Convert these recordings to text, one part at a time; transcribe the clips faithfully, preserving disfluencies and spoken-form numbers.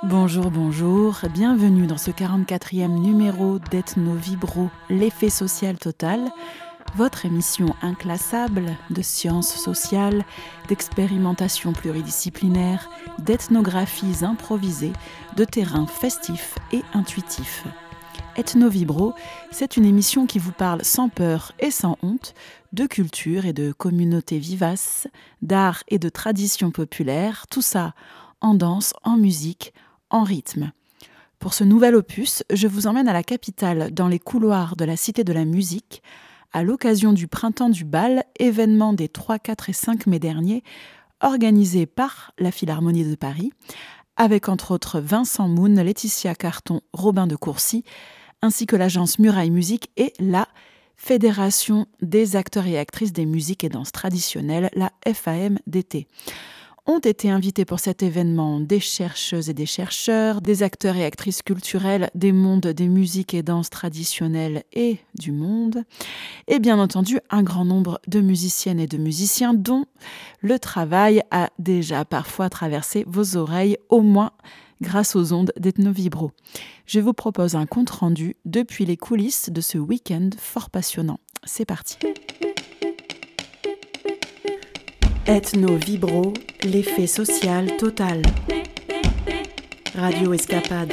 Bonjour, bonjour, bienvenue dans ce quarante-quatrième numéro d'Ethno Vibro, l'effet social total, votre émission inclassable de sciences sociales, d'expérimentation pluridisciplinaire, d'ethnographies improvisées, de terrains festifs et intuitifs. Ethno Vibro, c'est une émission qui vous parle sans peur et sans honte de culture et de communautés vivaces, d'art et de traditions populaires, tout ça en danse, en musique, en rythme. Pour ce nouvel opus, je vous emmène à la capitale, dans les couloirs de la Cité de la Musique, à l'occasion du Printemps du Bal, événement des trois, quatre et cinq mai derniers, organisé par la Philharmonie de Paris, avec entre autres Vincent Moon, Laetitia Carton, Robin de Courcy, ainsi que l'agence Muraille Musique et la Fédération des acteurs et actrices des musiques et danses traditionnelles, la F A M D T. Ont été invités pour cet événement des chercheuses et des chercheurs, des acteurs et actrices culturels des mondes des musiques et danses traditionnelles et du monde, et bien entendu un grand nombre de musiciennes et de musiciens dont le travail a déjà parfois traversé vos oreilles, au moins grâce aux ondes d'Ethno Vibro. Je vous propose un compte-rendu depuis les coulisses de ce week-end fort passionnant. C'est parti. Ethno Vibro, l'effet social total. Radio Escapade.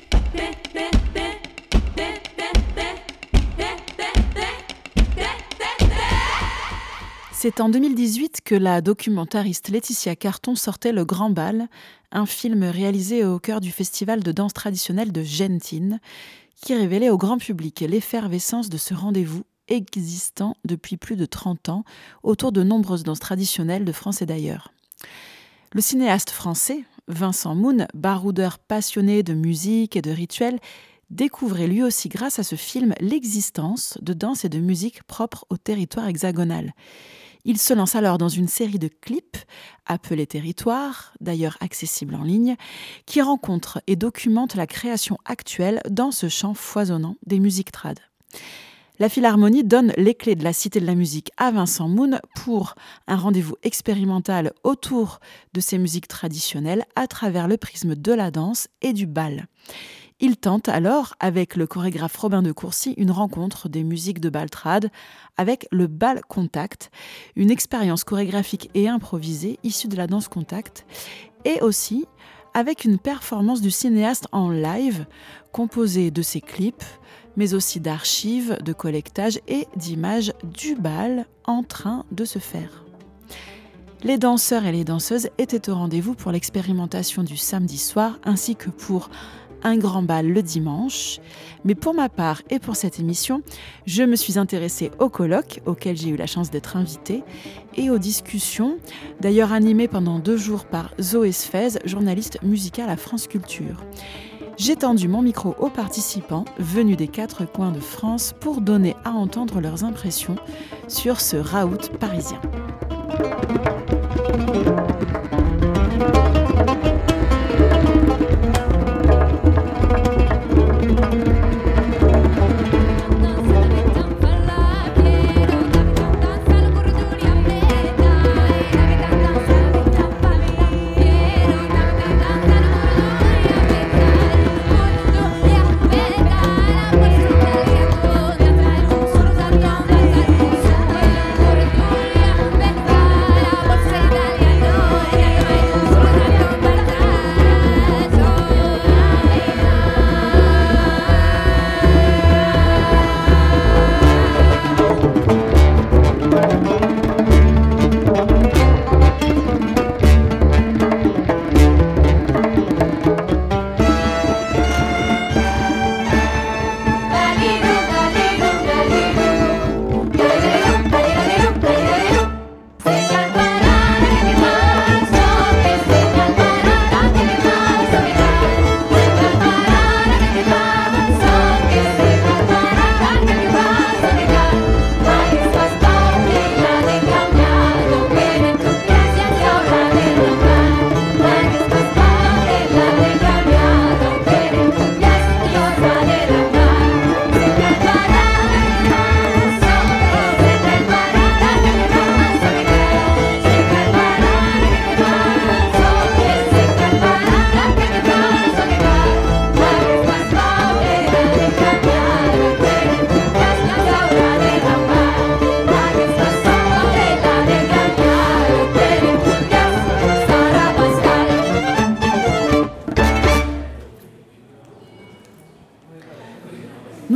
C'est en deux mille dix-huit que la documentariste Laetitia Carton sortait Le Grand Bal, un film réalisé au cœur du festival de danse traditionnelle de Gentine, qui révélait au grand public l'effervescence de ce rendez-vous existant depuis plus de trente ans autour de nombreuses danses traditionnelles de France et d'ailleurs. Le cinéaste français, Vincent Moon, baroudeur passionné de musique et de rituels, découvrait lui aussi grâce à ce film l'existence de danse et de musique propres au territoire hexagonal. Il se lance alors dans une série de clips appelés Territoires, d'ailleurs accessibles en ligne, qui rencontrent et documentent la création actuelle dans ce champ foisonnant des musiques trad. La Philharmonie donne les clés de la Cité de la Musique à Vincent Moon pour un rendez-vous expérimental autour de ces musiques traditionnelles à travers le prisme de la danse et du bal. Il tente alors, avec le chorégraphe Robin de Courcy, une rencontre des musiques de bal trad avec le bal contact, une expérience chorégraphique et improvisée issue de la danse contact, et aussi avec une performance du cinéaste en live composée de ses clips, mais aussi d'archives, de collectage et d'images du bal en train de se faire. Les danseurs et les danseuses étaient au rendez-vous pour l'expérimentation du samedi soir, ainsi que pour un grand bal le dimanche. Mais pour ma part et pour cette émission, je me suis intéressée au colloque, auquel j'ai eu la chance d'être invitée, et aux discussions, d'ailleurs animées pendant deux jours par Zoé Sfez, journaliste musicale à France Culture. J'ai tendu mon micro aux participants venus des quatre coins de France pour donner à entendre leurs impressions sur ce raout parisien. Bolsa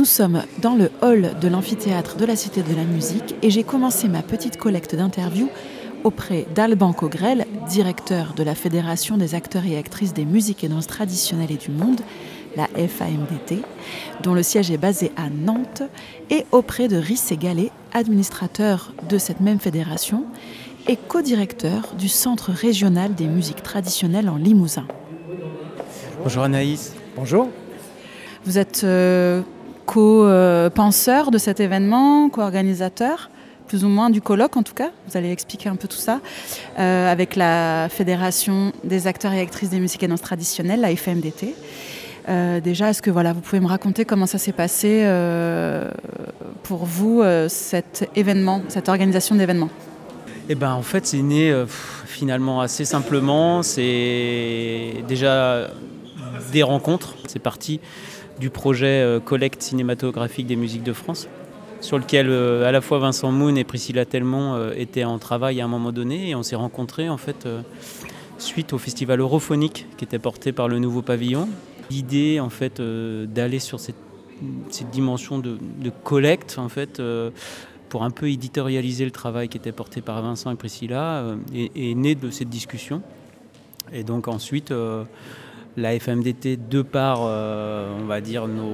sommes dans le hall de l'amphithéâtre de la Cité de la Musique et j'ai commencé ma petite collecte d'interviews auprès d'Alban Cogrel, directeur de la Fédération des acteurs et actrices des musiques et danses traditionnelles et du monde, la F A M D T, dont le siège est basé à Nantes, et auprès de Rissé Gallet, administrateur de cette même fédération et co-directeur du Centre régional des musiques traditionnelles en Limousin. Bonjour Anaïs. Bonjour. Vous êtes euh, co-penseur de cet événement, co-organisateur, plus ou moins du colloque en tout cas. Vous allez expliquer un peu tout ça, euh, avec la Fédération des acteurs et actrices des musiques et danses traditionnelles, la F A M D T. Euh, déjà, est-ce que voilà, vous pouvez me raconter comment ça s'est passé euh, pour vous, euh, cet événement, cette organisation d'événements ? Eh ben, en fait, c'est né euh, pff, finalement assez simplement. C'est déjà des rencontres. C'est parti du projet euh, collecte cinématographique des musiques de France, sur lequel euh, à la fois Vincent Moon et Priscilla Telmont euh, étaient en travail à un moment donné. Et on s'est rencontrés en fait euh, suite au festival Europhonique qui était porté par le Nouveau Pavillon. L'idée en fait euh, d'aller sur cette, cette dimension de, de collecte en fait euh, pour un peu éditorialiser le travail qui était porté par Vincent et Priscilla euh, est, est née de cette discussion. Et donc ensuite euh, la F A M D T, de par euh, on va dire nos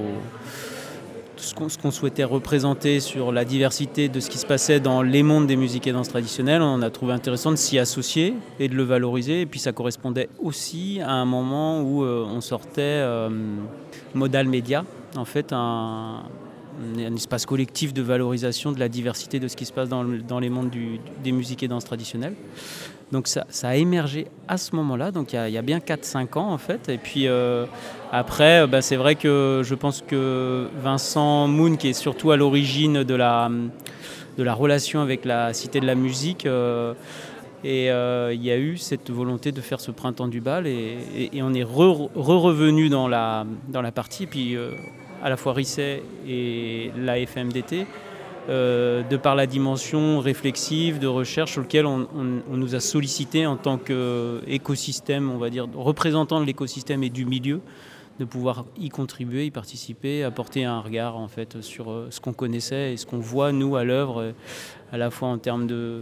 ce qu'on, ce qu'on souhaitait représenter sur la diversité de ce qui se passait dans les mondes des musiques et danses traditionnelles, on a trouvé intéressant de s'y associer et de le valoriser. Et puis ça correspondait aussi à un moment où euh, on sortait euh, Modal Média, en fait un, un espace collectif de valorisation de la diversité de ce qui se passe dans, le, dans les mondes du, des musiques et danses traditionnelles. Donc ça, ça a émergé à ce moment-là, donc il y a, il y a bien quatre cinq ans en fait. Et puis euh, après, bah, c'est vrai que je pense que Vincent Moon, qui est surtout à l'origine de la, de la relation avec la Cité de la Musique, euh, et euh, il y a eu cette volonté de faire ce printemps du bal, et, et, et on est re-revenu dans la, dans la partie, et puis euh, à la fois Risset et la F A M D T, Euh, de par la dimension réflexive, de recherche sur laquelle on, on, on nous a sollicité en tant qu'écosystème, on va dire, représentant de l'écosystème et du milieu, de pouvoir y contribuer, y participer, apporter un regard en fait sur ce qu'on connaissait et ce qu'on voit nous à l'œuvre, à la fois en termes de,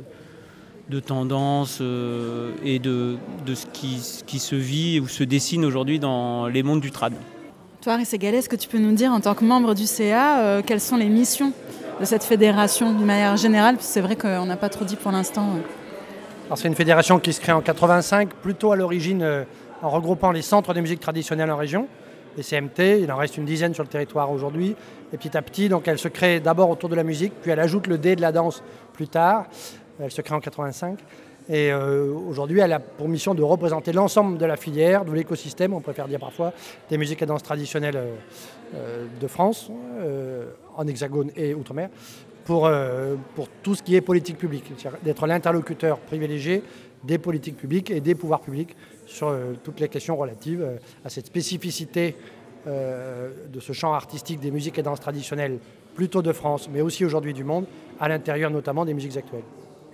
de tendances euh, et de, de ce qui, ce qui se vit ou se dessine aujourd'hui dans les mondes du trad. Toi, Rissé Gallet, est-ce que tu peux nous dire en tant que membre du C A euh, quelles sont les missions de cette fédération d'une manière générale, parce que c'est vrai qu'on n'a pas trop dit pour l'instant. Alors, c'est une fédération qui se crée en quatre-vingt-cinq, plutôt à l'origine euh, en regroupant les centres de musique traditionnelle en région, les C M T, il en reste une dizaine sur le territoire aujourd'hui, et petit à petit, donc elle se crée d'abord autour de la musique, puis elle ajoute le D de la danse plus tard, elle se crée en quatre-vingt-cinq, et euh, aujourd'hui elle a pour mission de représenter l'ensemble de la filière, de l'écosystème, on préfère dire parfois, des musiques et danses traditionnelles euh, euh, de France, euh, en hexagone et outre-mer, pour, euh, pour tout ce qui est politique publique, c'est-à-dire d'être l'interlocuteur privilégié des politiques publiques et des pouvoirs publics sur euh, toutes les questions relatives euh, à cette spécificité euh, de ce champ artistique des musiques et danses traditionnelles, plutôt de France, mais aussi aujourd'hui du monde, à l'intérieur notamment des musiques actuelles.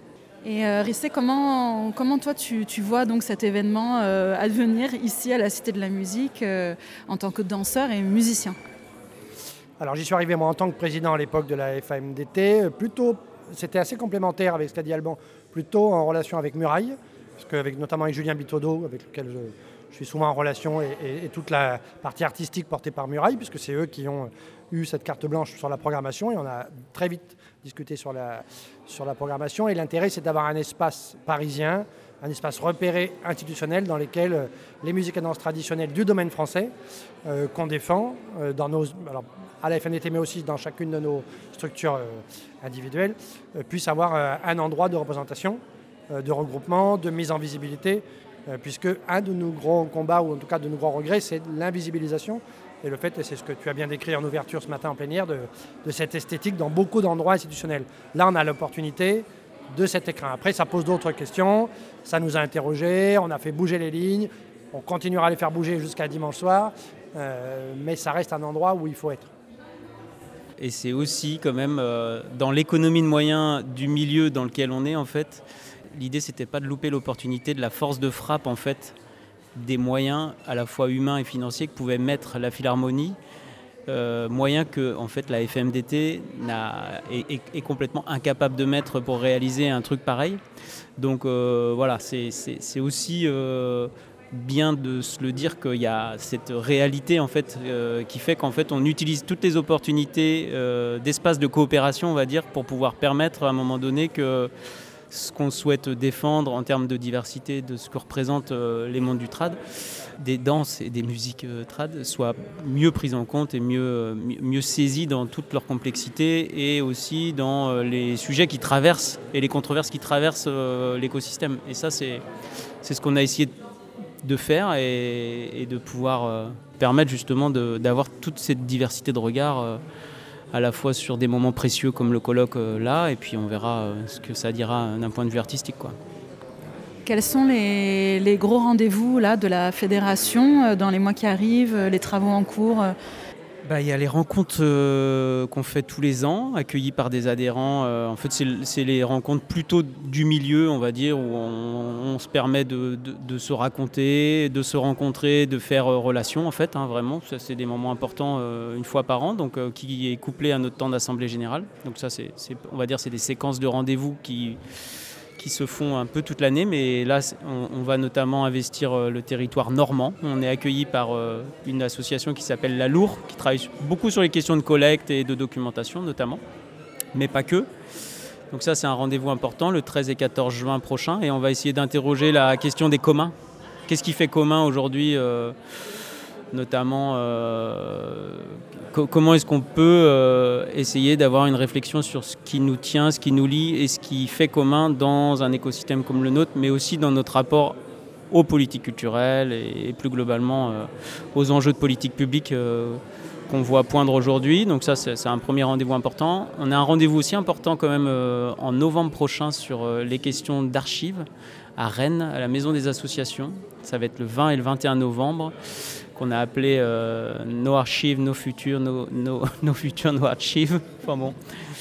Et euh, Rissé, comment, comment toi tu, tu vois donc cet événement euh, advenir ici à la Cité de la Musique euh, en tant que danseur et musicien ? Alors j'y suis arrivé moi en tant que président à l'époque de la F A M D T, plutôt, c'était assez complémentaire avec ce qu'a dit Alban, plutôt en relation avec Muraille, parce qu'avec notamment avec Julien Bitodo, avec lequel je, je suis souvent en relation, et, et, et toute la partie artistique portée par Muraille, puisque c'est eux qui ont eu cette carte blanche sur la programmation, et on a très vite discuté sur la, sur la programmation, et l'intérêt c'est d'avoir un espace parisien, un espace repéré institutionnel dans lequel les musiques et danses traditionnelles du domaine français euh, qu'on défend euh, dans nos, alors, à la F A M D T mais aussi dans chacune de nos structures euh, individuelles euh, puissent avoir euh, un endroit de représentation, euh, de regroupement, de mise en visibilité, euh, puisque un de nos gros combats ou en tout cas de nos gros regrets c'est l'invisibilisation et le fait, et c'est ce que tu as bien décrit en ouverture ce matin en plénière, de, de cette esthétique dans beaucoup d'endroits institutionnels. Là on a l'opportunité de cet écrin. Après, ça pose d'autres questions, ça nous a interrogés, on a fait bouger les lignes, on continuera à les faire bouger jusqu'à dimanche soir, euh, mais ça reste un endroit où il faut être. Et c'est aussi quand même euh, dans l'économie de moyens du milieu dans lequel on est en fait, l'idée c'était pas de louper l'opportunité de la force de frappe en fait des moyens à la fois humains et financiers que pouvait mettre la Philharmonie euh, moyens que en fait, la F M D T n'a, est, est, est complètement incapable de mettre pour réaliser un truc pareil. Donc euh, voilà, c'est, c'est, c'est aussi euh, bien de se le dire qu'il y a cette réalité en fait, euh, qui fait qu'en fait, on utilise toutes les opportunités euh, d'espace de coopération, on va dire, pour pouvoir permettre à un moment donné que ce qu'on souhaite défendre en termes de diversité, de ce que représentent euh, les mondes du trad, des danses et des musiques euh, trad, soient mieux prises en compte et mieux, euh, mieux saisies dans toute leur complexité et aussi dans euh, les sujets qui traversent et les controverses qui traversent euh, l'écosystème. Et ça, c'est, c'est ce qu'on a essayé de faire et, et de pouvoir euh, permettre justement de, d'avoir toute cette diversité de regards euh, à la fois sur des moments précieux comme le colloque euh, là, et puis on verra euh, ce que ça dira d'un point de vue artistique, quoi. Quels sont les, les gros rendez-vous là, de la fédération euh, dans les mois qui arrivent, euh, les travaux en cours euh... Bah, y a les rencontres euh, qu'on fait tous les ans, accueillies par des adhérents. Euh, en fait, c'est, c'est les rencontres plutôt du milieu, on va dire, où on, on se permet de, de, de se raconter, de se rencontrer, de faire euh, relation, en fait, hein, vraiment. Ça, c'est des moments importants euh, une fois par an, donc euh, qui est couplé à notre temps d'assemblée générale. Donc ça, c'est, c'est, on va dire, c'est des séquences de rendez-vous qui... qui se font un peu toute l'année, mais là on, on va notamment investir euh, le territoire normand. On est accueilli par euh, une association qui s'appelle La Lour, qui travaille beaucoup sur les questions de collecte et de documentation notamment, mais pas que. Donc ça c'est un rendez-vous important le treize et quatorze juin prochain, et on va essayer d'interroger la question des communs. Qu'est-ce qui fait commun aujourd'hui euh, notamment euh, co- comment est-ce qu'on peut euh, essayer d'avoir une réflexion sur ce qui nous tient, ce qui nous lie et ce qui fait commun dans un écosystème comme le nôtre, mais aussi dans notre rapport aux politiques culturelles et, et plus globalement euh, aux enjeux de politique publique euh, qu'on voit poindre aujourd'hui. Donc ça, c'est, c'est un premier rendez-vous important. On a un rendez-vous aussi important quand même euh, en novembre prochain sur euh, les questions d'archives à Rennes, à la Maison des Associations. Ça va être le vingt et le vingt et un novembre, qu'on a appelé euh, No Archives, No Future, No, no, no Future, No Archives. Enfin bon.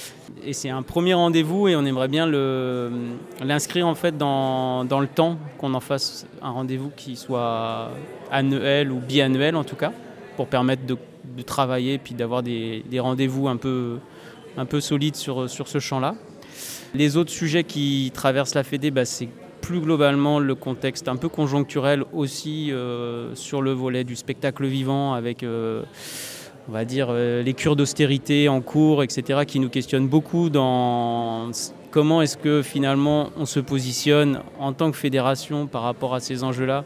Et c'est un premier rendez-vous et on aimerait bien le, l'inscrire en fait dans, dans le temps, qu'on en fasse un rendez-vous qui soit annuel ou biannuel en tout cas, pour permettre de, de travailler puis d'avoir des, des rendez-vous un peu, un peu solides sur, sur ce champ-là. Les autres sujets qui traversent la Fédé, bah, c'est plus globalement le contexte un peu conjoncturel aussi euh, sur le volet du spectacle vivant avec, euh, on va dire, euh, les cures d'austérité en cours, et cetera, qui nous questionnent beaucoup dans comment est-ce que finalement on se positionne en tant que fédération par rapport à ces enjeux-là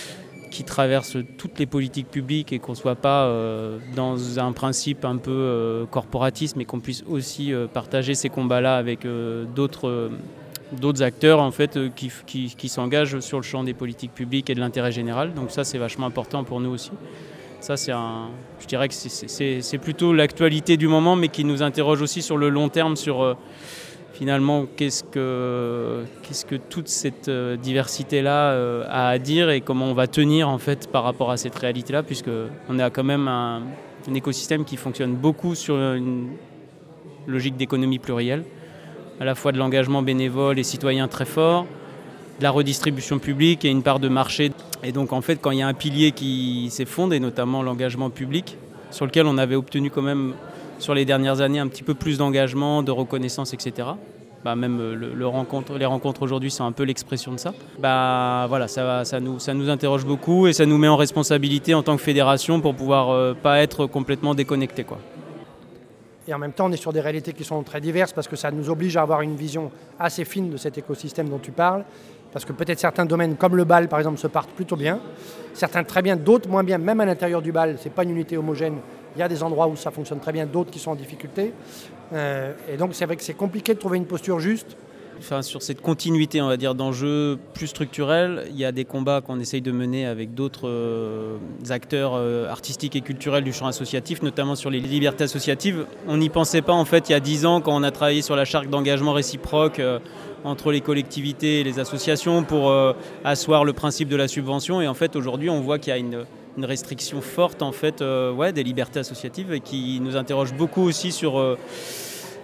qui traversent toutes les politiques publiques et qu'on ne soit pas euh, dans un principe un peu euh, corporatiste, mais qu'on puisse aussi euh, partager ces combats-là avec euh, d'autres... Euh, d'autres acteurs en fait, qui, qui, qui s'engagent sur le champ des politiques publiques et de l'intérêt général. Donc ça, c'est vachement important pour nous aussi. Ça, c'est un, je dirais que c'est, c'est, c'est plutôt l'actualité du moment, mais qui nous interroge aussi sur le long terme, sur euh, finalement qu'est-ce que, qu'est-ce que toute cette euh, diversité-là euh, a à dire et comment on va tenir en fait, par rapport à cette réalité-là, puisqu'on a quand même un, un écosystème qui fonctionne beaucoup sur une logique d'économie plurielle, à la fois de l'engagement bénévole et citoyen très fort, de la redistribution publique et une part de marché. Et donc en fait, quand il y a un pilier qui s'effondre, et notamment l'engagement public, sur lequel on avait obtenu quand même sur les dernières années un petit peu plus d'engagement, de reconnaissance, et cetera. Bah, même le, le rencontre, les rencontres aujourd'hui sont un peu l'expression de ça. Bah, voilà, ça, va, ça, nous, ça nous interroge beaucoup et ça nous met en responsabilité en tant que fédération pour pouvoir euh, pas être complètement déconnecté, quoi. Et en même temps, on est sur des réalités qui sont très diverses parce que ça nous oblige à avoir une vision assez fine de cet écosystème dont tu parles. Parce que peut-être certains domaines, comme le bal par exemple, se partent plutôt bien. Certains très bien, d'autres moins bien. Même à l'intérieur du bal, ce n'est pas une unité homogène. Il y a des endroits où ça fonctionne très bien, d'autres qui sont en difficulté. Euh, et donc c'est vrai que c'est compliqué de trouver une posture juste. Enfin, sur cette continuité, on va dire, d'enjeux plus structurels, il y a des combats qu'on essaye de mener avec d'autres euh, acteurs euh, artistiques et culturels du champ associatif, notamment sur les libertés associatives. On n'y pensait pas en fait il y a dix ans quand on a travaillé sur la charte d'engagement réciproque euh, entre les collectivités et les associations pour euh, asseoir le principe de la subvention. Et en fait aujourd'hui on voit qu'il y a une, une restriction forte en fait, euh, ouais, des libertés associatives et qui nous interroge beaucoup aussi sur... Euh,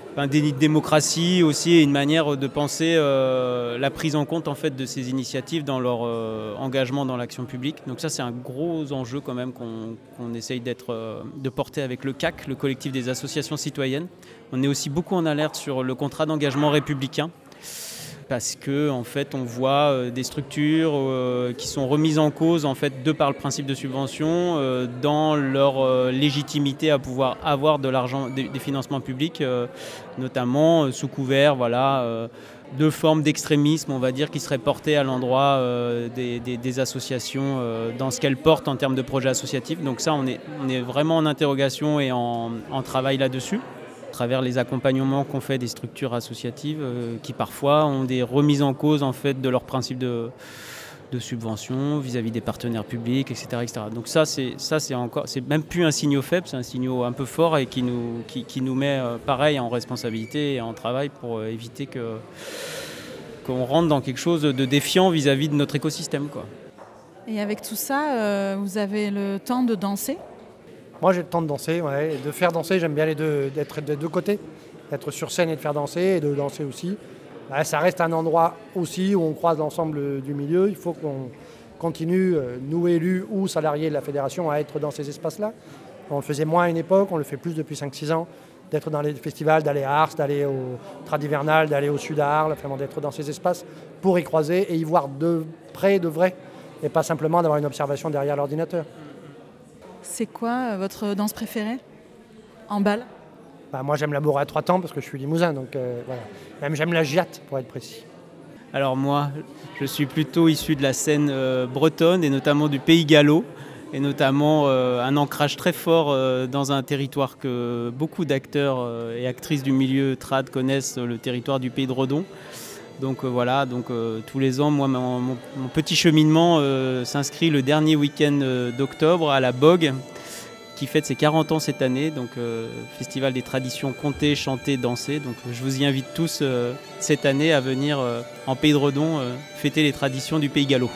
un déni de démocratie aussi et une manière de penser euh, la prise en compte en fait, de ces initiatives dans leur euh, engagement dans l'action publique. Donc ça c'est un gros enjeu quand même qu'on, qu'on essaye d'être, euh, de porter avec le C A C, le collectif des associations citoyennes. On est aussi beaucoup en alerte sur le contrat d'engagement républicain parce que en fait on voit euh, des structures euh, qui sont remises en cause en fait de par le principe de subvention euh, dans leur euh, légitimité à pouvoir avoir de l'argent, des, des financements publics, euh, notamment euh, sous couvert voilà euh, de formes d'extrémisme, on va dire, qui seraient portées à l'endroit euh, des, des, des associations euh, dans ce qu'elles portent en termes de projets associatifs. Donc ça on est, on est vraiment en interrogation et en, en travail là-dessus, à travers les accompagnements qu'on fait des structures associatives euh, qui parfois ont des remises en cause en fait, de leurs principes de, de subvention vis-à-vis des partenaires publics, et cetera, et cetera. Donc ça, c'est, ça c'est, encore, c'est même plus un signal faible, c'est un signal un peu fort et qui nous, qui, qui nous met euh, pareil en responsabilité et en travail pour euh, éviter que, qu'on rentre dans quelque chose de défiant vis-à-vis de notre écosystème, quoi. Et avec tout ça, euh, vous avez le temps de danser ? Moi, j'ai le temps de danser, ouais, et de faire danser. J'aime bien les deux, d'être des deux côtés, d'être sur scène et de faire danser, et de danser aussi. Ouais, ça reste un endroit aussi où on croise l'ensemble du milieu. Il faut qu'on continue, nous élus ou salariés de la fédération, à être dans ces espaces-là. On le faisait moins à une époque, on le fait plus depuis cinq six ans, d'être dans les festivals, d'aller à Ars, d'aller au Tradivernal, d'aller au Sud à Arles, vraiment d'être dans ces espaces pour y croiser et y voir de près, de vrai, et pas simplement d'avoir une observation derrière l'ordinateur. C'est quoi votre danse préférée en bal ? Bah, moi j'aime la bourrée à trois temps parce que je suis limousin, donc euh, voilà. Même j'aime la giatte pour être précis. Alors moi, je suis plutôt issu de la scène euh, bretonne et notamment du Pays Gallo, et notamment euh, un ancrage très fort euh, dans un territoire que beaucoup d'acteurs euh, et actrices du milieu trad connaissent, le territoire du Pays de Redon. Donc euh, voilà, donc, euh, tous les ans, moi, mon, mon, mon petit cheminement euh, s'inscrit le dernier week-end euh, d'octobre à la Bogue, qui fête ses quarante ans cette année, donc euh, Festival des traditions comptées, chantées, dansées. Donc je vous y invite tous euh, cette année à venir euh, en Pays de Redon euh, fêter les traditions du Pays Gallo.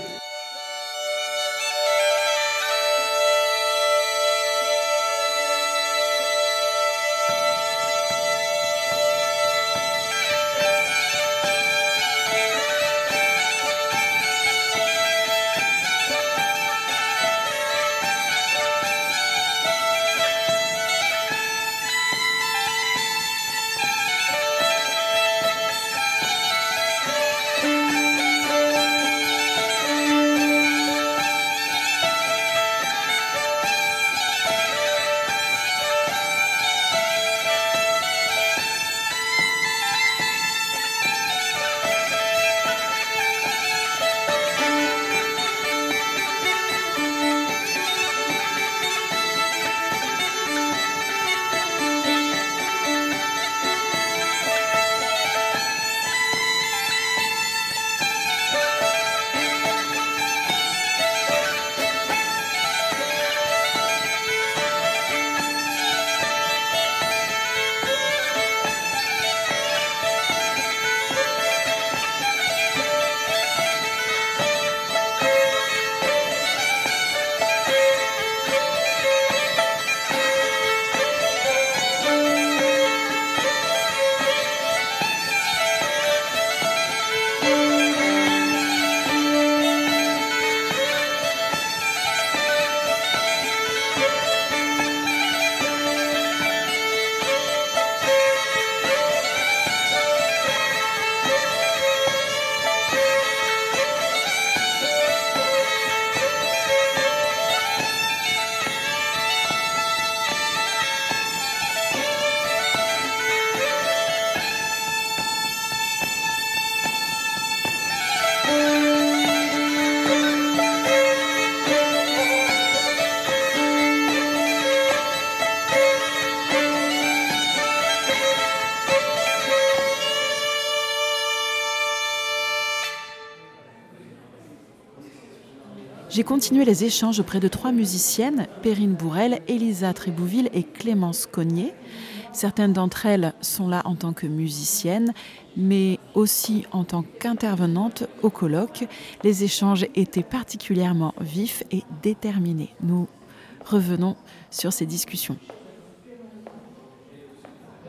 J'ai continué les échanges auprès de trois musiciennes, Perrine Bourrel, Elisa Trébouville et Clémence Cognier. Certaines d'entre elles sont là en tant que musiciennes, mais aussi en tant qu'intervenantes au colloque. Les échanges étaient particulièrement vifs et déterminés. Nous revenons sur ces discussions.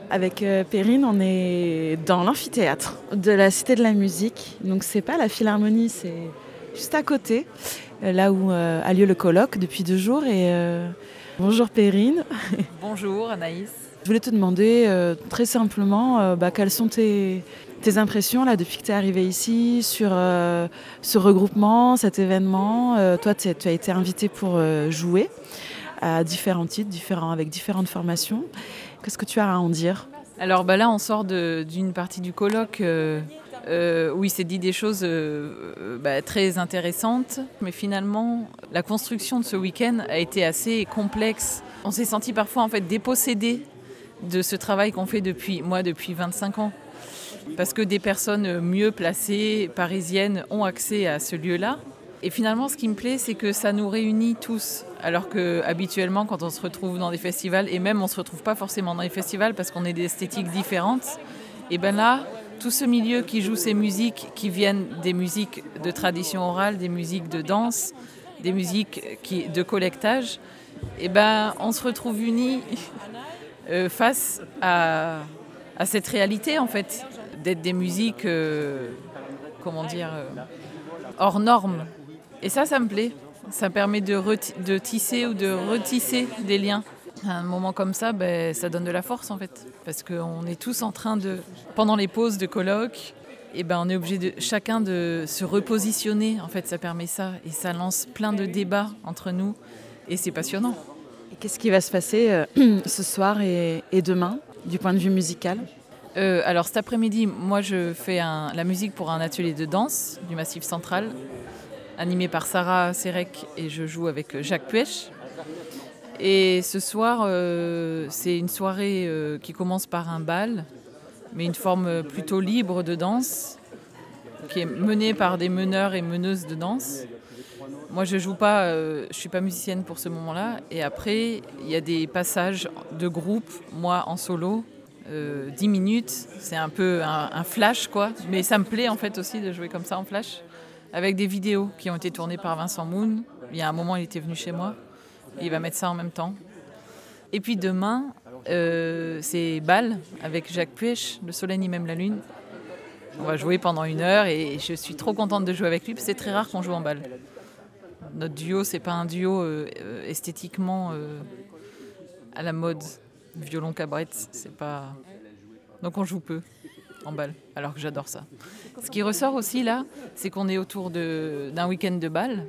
Avec euh, Perrine, on est dans l'amphithéâtre de la Cité de la Musique. Donc c'est pas la Philharmonie, c'est juste à côté, euh, là où euh, a lieu le colloque depuis deux jours. Et euh, bonjour Perrine. Bonjour Anaïs. Je voulais te demander euh, très simplement euh, bah, quelles sont tes, tes impressions là, depuis que tu es arrivée ici sur euh, ce regroupement, cet événement. Euh, toi, tu as été invitée pour euh, jouer à différents titres, différents, avec différentes formations. Qu'est-ce que tu as à en dire ? Alors bah là, on sort de, d'une partie du colloque euh, euh, où il s'est dit des choses euh, bah, très intéressantes. Mais finalement, la construction de ce week-end a été assez complexe. On s'est senti parfois en fait dépossédé de ce travail qu'on fait depuis, moi, depuis vingt-cinq ans. Parce que des personnes mieux placées, parisiennes, ont accès à ce lieu-là. Et finalement, ce qui me plaît, c'est que ça nous réunit tous. Alors qu'habituellement, quand on se retrouve dans des festivals, et même on ne se retrouve pas forcément dans les festivals parce qu'on est des esthétiques différentes, et bien là, tout ce milieu qui joue ces musiques, qui viennent des musiques de tradition orale, des musiques de danse, des musiques qui, de collectage, et ben on se retrouve unis euh, face à, à cette réalité, en fait, d'être des musiques, euh, comment dire, euh, hors normes. Et ça, ça me plaît. Ça permet de, reti- de tisser ou de retisser des liens. À un moment comme ça, ben, ça donne de la force en fait. Parce qu'on est tous en train de, pendant les pauses de colloque, et ben, on est obligé de chacun de se repositionner. En fait, ça permet ça. Et ça lance plein de débats entre nous. Et c'est passionnant. Et qu'est-ce qui va se passer euh, ce soir et, et demain, du point de vue musical ? Euh, alors cet après-midi, moi je fais un, la musique pour un atelier de danse du Massif Central, animé par Sarah Serek, et je joue avec Jacques Puech. Et ce soir, euh, c'est une soirée euh, qui commence par un bal, mais une forme plutôt libre de danse, qui est menée par des meneurs et meneuses de danse. Moi, je joue pas, euh, je suis pas musicienne pour ce moment-là. Et après, il y a des passages de groupe, moi en solo, euh, dix minutes. C'est un peu un, un flash, quoi. Mais ça me plaît en fait aussi de jouer comme ça en flash, avec des vidéos qui ont été tournées par Vincent Moon. Il y a un moment, il était venu chez moi. Et il va mettre ça en même temps. Et puis demain, euh, c'est bal avec Jacques Puech, Le Soleil ni même la Lune. On va jouer pendant une heure et je suis trop contente de jouer avec lui parce que c'est très rare qu'on joue en bal. Notre duo, c'est pas un duo euh, esthétiquement euh, à la mode. Violon cabrette, c'est pas. Donc on joue peu en bal, alors que j'adore ça. Ce qui ressort aussi là, c'est qu'on est autour de, d'un week-end de bal.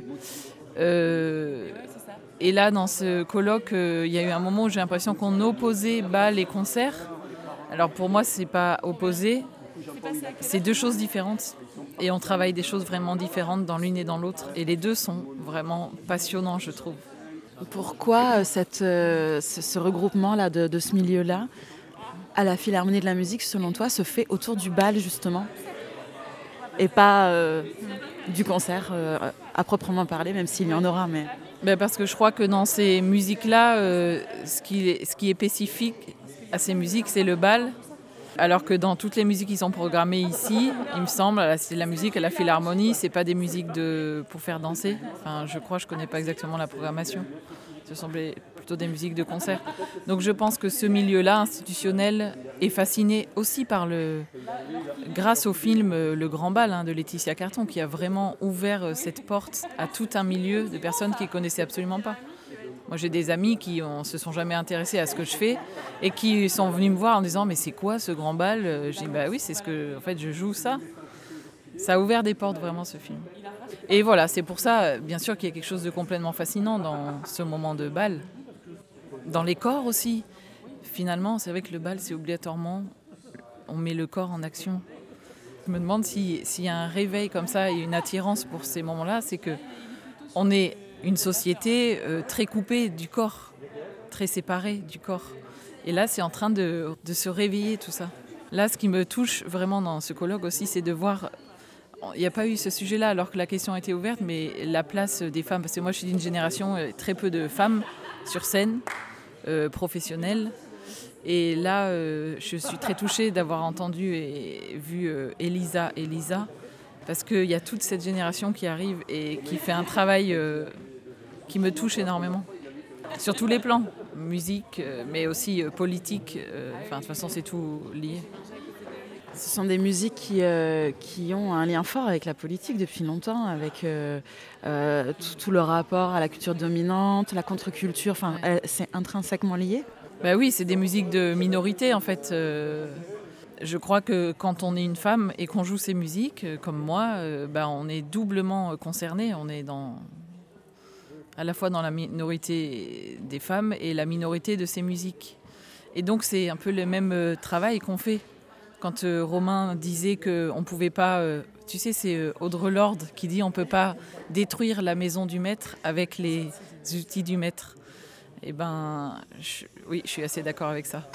Euh, et là, dans ce colloque, euh, il y a eu un moment où j'ai l'impression qu'on opposait bal et concert. Alors pour moi, c'est pas opposé, c'est deux choses différentes. Et on travaille des choses vraiment différentes dans l'une et dans l'autre. Et les deux sont vraiment passionnants, je trouve. Pourquoi cette, euh, ce, ce regroupement-là de, de ce milieu-là à la Philharmonie de la musique, selon toi, se fait autour du bal, justement, et pas euh, du concert euh, à proprement parler, même s'il y en aura. Mais... Ben parce que je crois que dans ces musiques-là, euh, ce, qui est, ce qui est spécifique à ces musiques, c'est le bal. Alors que dans toutes les musiques qui sont programmées ici, il me semble, c'est la musique à la Philharmonie, c'est pas des musiques de, pour faire danser. Enfin, je crois, je connais pas exactement la programmation. Ce sont plutôt des musiques de concert. Donc je pense que ce milieu-là, institutionnel, est fasciné aussi par le, grâce au film Le Grand Bal hein, de Laetitia Carton, qui a vraiment ouvert cette porte à tout un milieu de personnes qui ne connaissaient absolument pas. Moi, j'ai des amis qui ne se sont jamais intéressés à ce que je fais et qui sont venus me voir en disant « Mais c'est quoi ce grand bal ?» Je dis « Bah oui, c'est ce que en fait, je joue ça. » Ça a ouvert des portes vraiment, ce film. Et voilà, c'est pour ça, bien sûr, qu'il y a quelque chose de complètement fascinant dans ce moment de bal. Dans les corps aussi. Finalement, c'est vrai que le bal, c'est obligatoirement, on met le corps en action. Je me demande si, s'il y a un réveil comme ça et une attirance pour ces moments-là, c'est qu'on est une société euh, très coupée du corps, très séparée du corps. Et là, c'est en train de, de se réveiller tout ça. Là, ce qui me touche vraiment dans ce colloque aussi, c'est de voir... Il n'y a pas eu ce sujet-là alors que la question a été ouverte, mais la place des femmes, parce que moi je suis d'une génération, euh, très peu de femmes sur scène, euh, professionnelles. Et là, euh, je suis très touchée d'avoir entendu et vu euh, Elisa, Elisa, parce qu'il y a toute cette génération qui arrive et qui fait un travail... Euh, qui me touche énormément. sur tous les plans, musique, euh, mais aussi euh, politique. euh, Enfin, de toute façon, c'est tout lié. Ce sont des musiques qui, euh, qui ont un lien fort avec la politique depuis longtemps, avec euh, euh, tout, tout le rapport à la culture dominante, la contre-culture, enfin, Ouais. elle- c'est intrinsèquement lié. Bah oui, c'est des musiques de minorité en fait. Euh, je crois que quand on est une femme et qu'on joue ces musiques, euh, comme moi, euh, bah, on est doublement euh, concerné. On est dans, à la fois dans la minorité des femmes et la minorité de ces musiques. Et donc c'est un peu le même euh, travail qu'on fait. Quand euh, Romain disait qu'on ne pouvait pas... euh, tu sais, c'est euh, Audre Lorde qui dit on ne peut pas détruire la maison du maître avec les outils du maître. Eh ben, je, oui, je suis assez d'accord avec ça.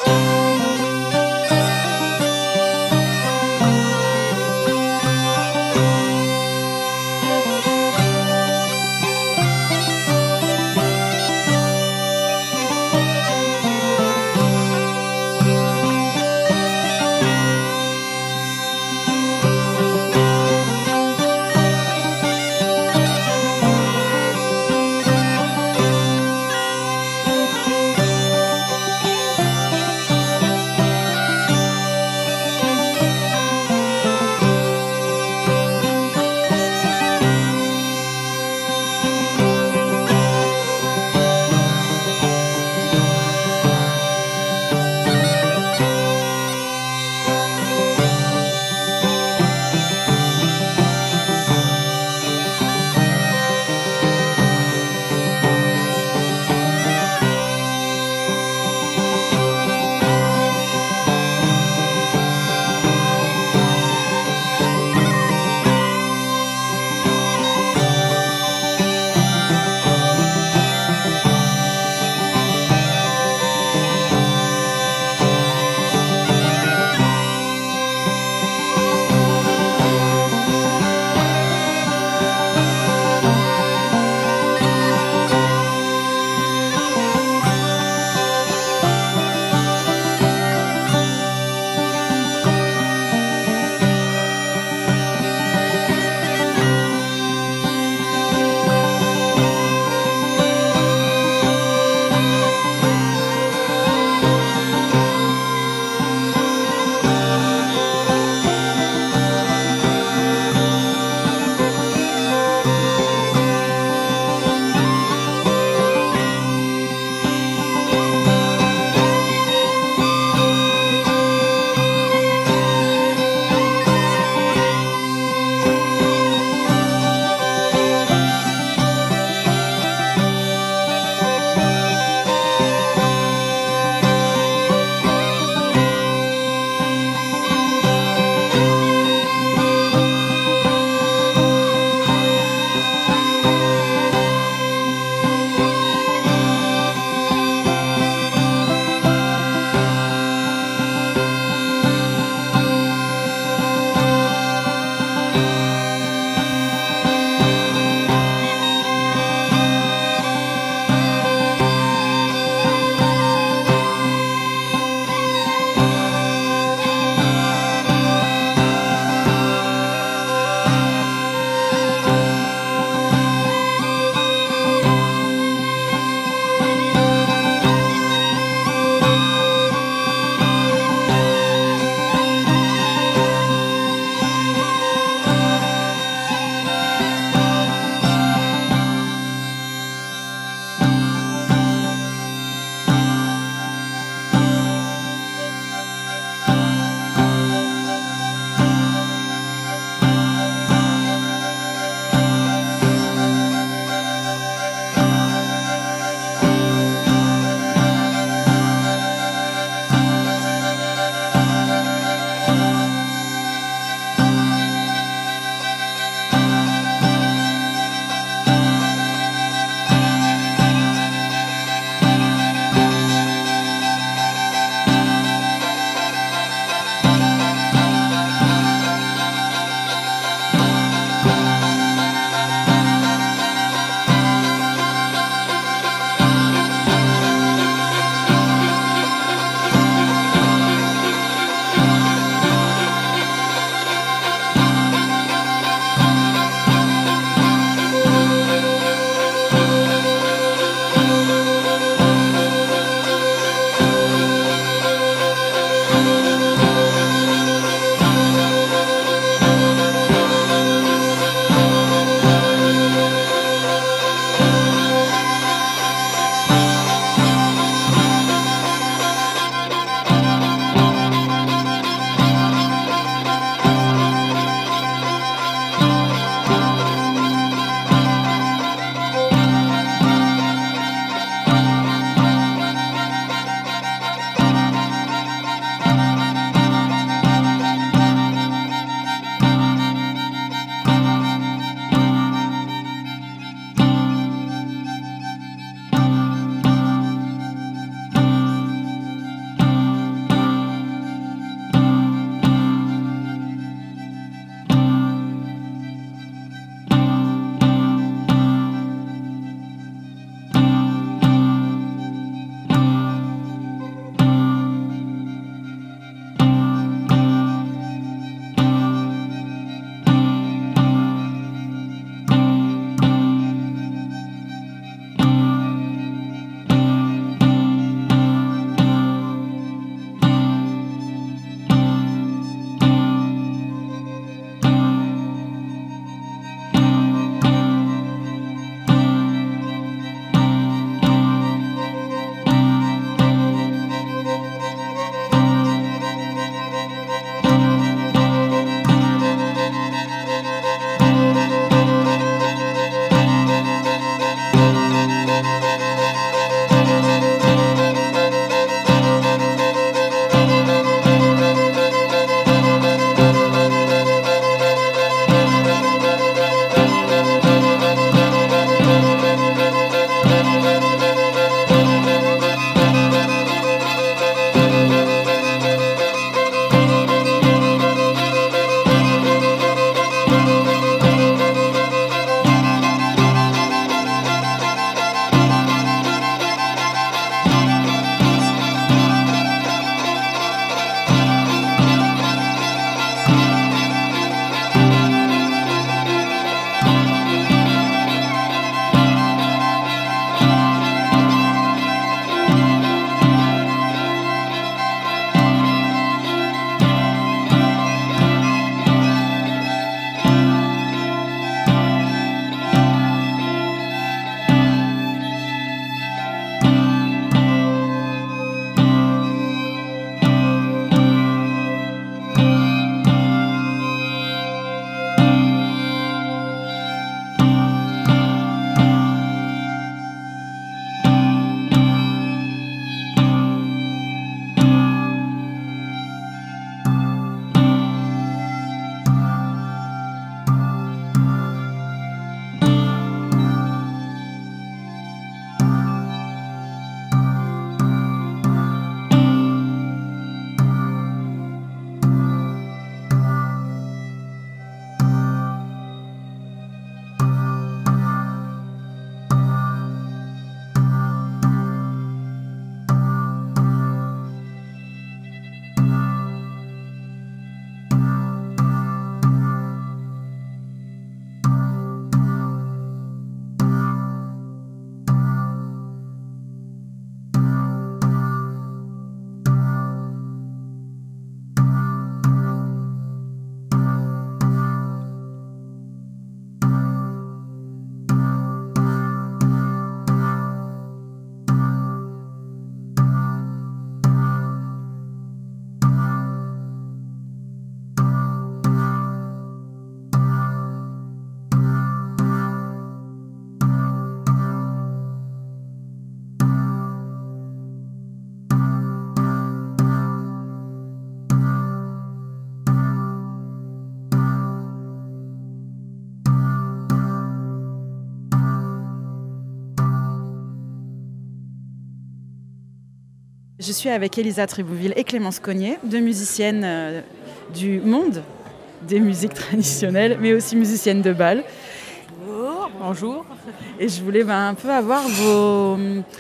Je suis avec Elisa Tribouville et Clémence Cognier, deux musiciennes euh, du monde des musiques traditionnelles, mais aussi musiciennes de bal. Bonjour. Bonjour. Et je voulais bah, un peu avoir vos,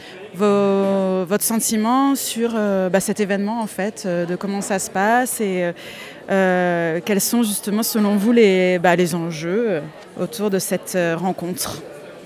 vos, votre sentiment sur euh, bah, cet événement, en fait, euh, de comment ça se passe et euh, quels sont justement, selon vous, les, bah, les enjeux autour de cette euh, rencontre.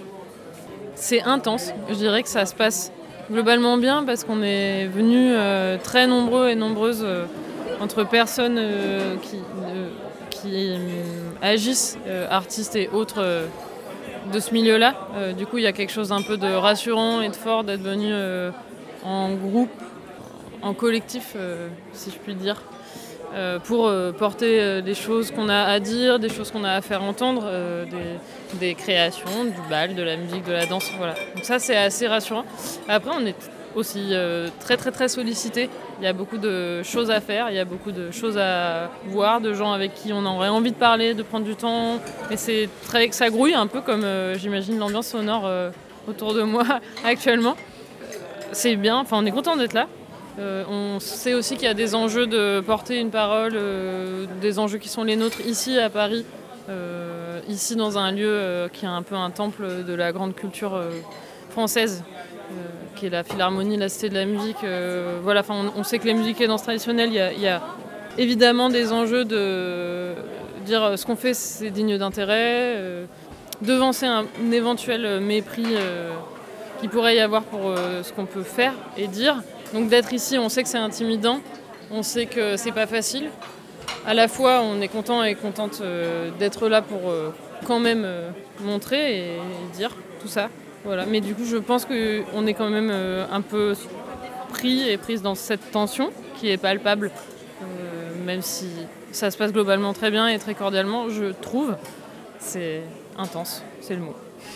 C'est intense. Je dirais que ça se passe globalement bien parce qu'on est venus euh, très nombreux et nombreuses euh, entre personnes euh, qui, euh, qui euh, agissent, euh, artistes et autres, euh, de ce milieu-là. Euh, du coup, il y a quelque chose d'un peu de rassurant et de fort d'être venus euh, en groupe, en collectif, euh, si je puis dire, euh, pour euh, porter euh, des choses qu'on a à dire, des choses qu'on a à faire entendre, euh, des, des créations, du bal, de la musique, de la danse. Voilà. Donc ça, c'est assez rassurant. Après, on est aussi euh, très très très sollicité. Il y a beaucoup de choses à faire, il y a beaucoup de choses à voir, de gens avec qui on aurait envie de parler, de prendre du temps. Mais c'est très, ça grouille un peu comme euh, j'imagine l'ambiance sonore euh, autour de moi actuellement. C'est bien, enfin on est content d'être là. Euh, on sait aussi qu'il y a des enjeux de porter une parole, euh, des enjeux qui sont les nôtres ici à Paris, euh, ici dans un lieu euh, qui est un peu un temple de la grande culture euh, française. Euh, qui est la Philharmonie, la Cité de la musique. Euh, voilà, on, on sait que les musiques et danses traditionnelles, il y a, il y a évidemment des enjeux de dire ce qu'on fait, c'est digne d'intérêt, euh, devancer un, un éventuel mépris euh, qu'il pourrait y avoir pour euh, ce qu'on peut faire et dire. Donc d'être ici, on sait que c'est intimidant, on sait que c'est pas facile. À la fois, on est content et contente euh, d'être là pour euh, quand même euh, montrer et, et dire tout ça. Voilà. Mais du coup, je pense qu'on est quand même euh, un peu pris et prise dans cette tension qui est palpable, euh, même si ça se passe globalement très bien et très cordialement, je trouve. C'est intense, c'est le mot.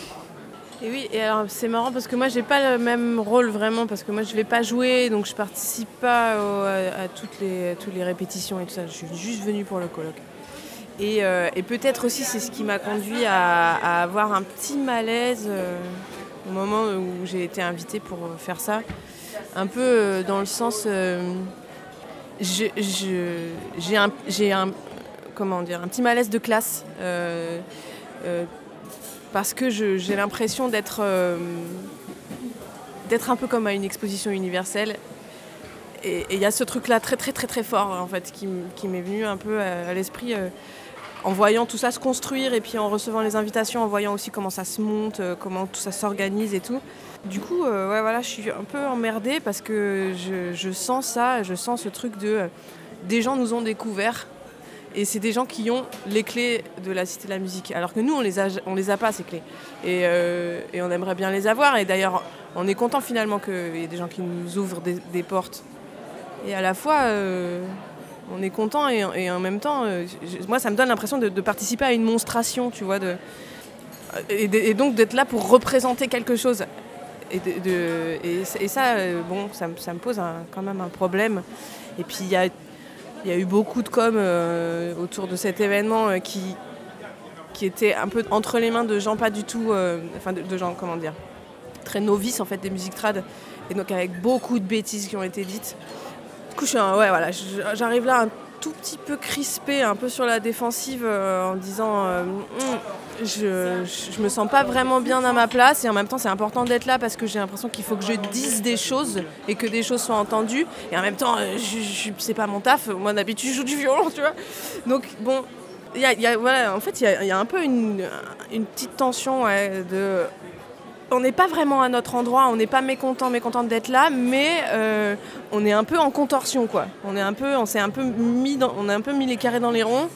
Et oui, et alors c'est marrant parce que moi j'ai pas le même rôle vraiment, parce que moi je vais pas jouer, donc je participe pas au, à, à toutes les, toutes les répétitions et tout ça. Je suis juste venue pour le colloque. Et, euh, et peut-être aussi c'est ce qui m'a conduit à, à avoir un petit malaise euh, au moment où j'ai été invitée pour faire ça. Un peu euh, dans le sens... Euh, je, je, j'ai, un, j'ai un, comment dire, un petit malaise de classe. Euh, euh, parce que je, j'ai l'impression d'être, euh, d'être un peu comme à une exposition universelle. Et il y a ce truc-là très très très très fort en fait, qui, qui m'est venu un peu à, à l'esprit euh, en voyant tout ça se construire et puis en recevant les invitations, en voyant aussi comment ça se monte, euh, comment tout ça s'organise et tout. Du coup, euh, ouais, voilà, je suis un peu emmerdée parce que je, je sens ça, je sens ce truc de... Euh, des gens nous ont découverts et c'est des gens qui ont les clés de la Cité de la musique. Alors que nous, on les a, on les a pas, ces clés. Et, euh, et on aimerait bien les avoir. Et d'ailleurs, on est content finalement qu'il y ait des gens qui nous ouvrent des, des portes. Et à la fois, euh, on est content et, et en même temps, euh, je, moi, ça me donne l'impression de, de participer à une monstration, tu vois, de, et, de, et donc d'être là pour représenter quelque chose. Et, de, de, et, et ça, euh, bon, ça, ça me pose un, quand même un problème. Et puis, il y a, y a eu beaucoup de com euh, autour de cet événement euh, qui, qui était un peu entre les mains de gens pas du tout, euh, enfin, de, de gens, comment dire, très novices, en fait, des musiques trad. Et donc, avec beaucoup de bêtises qui ont été dites. Du coup, je suis un, ouais, voilà, j'arrive là un tout petit peu crispée, un peu sur la défensive, euh, en disant euh, mm, je, je me sens pas vraiment bien à ma place et en même temps c'est important d'être là parce que j'ai l'impression qu'il faut que je dise des choses et que des choses soient entendues et en même temps euh, je, je, c'est pas mon taf, moi d'habitude je joue du violon, tu vois. Donc bon, y a, y a, voilà, en fait il y, y a un peu une, une petite tension ouais, de... On n'est pas vraiment à notre endroit, on n'est pas mécontent, mécontente d'être là, mais euh, on est un peu en contorsion, quoi. On est un peu, on s'est un peu mis, dans, on a un peu mis les carrés dans les ronds.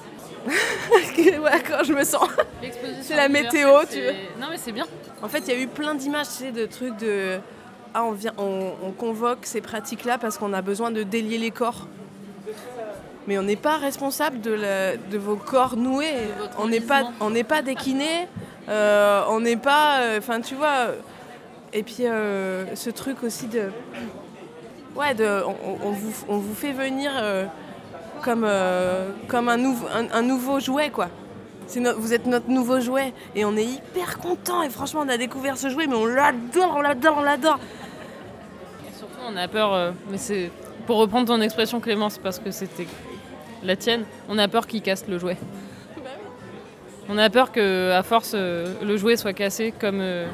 Ouais, quand je me sens. C'est la météo, tu veux. Non mais c'est bien. En fait, il y a eu plein d'images, tu sais, de trucs de, ah, on vient, on, on convoque ces pratiques-là parce qu'on a besoin de délier les corps. Mais on n'est pas responsable de, la, de vos corps noués. On n'est pas, on n'est pas des kinés. Euh, on n'est pas... Enfin, euh, tu vois... Et puis, euh, ce truc aussi de... Ouais, de, on, on, vous, on vous fait venir euh, comme, euh, comme un, nouveau, un, un nouveau jouet, quoi. C'est no, vous êtes notre nouveau jouet. Et on est hyper contents. Et franchement, on a découvert ce jouet, mais on l'adore, on l'adore, on l'adore. Et surtout, On a peur, euh, mais c'est pour reprendre ton expression Clémence, parce que c'était la tienne, on a peur qu'il casse le jouet. On a peur qu'à force, euh, le jouet soit cassé comme euh,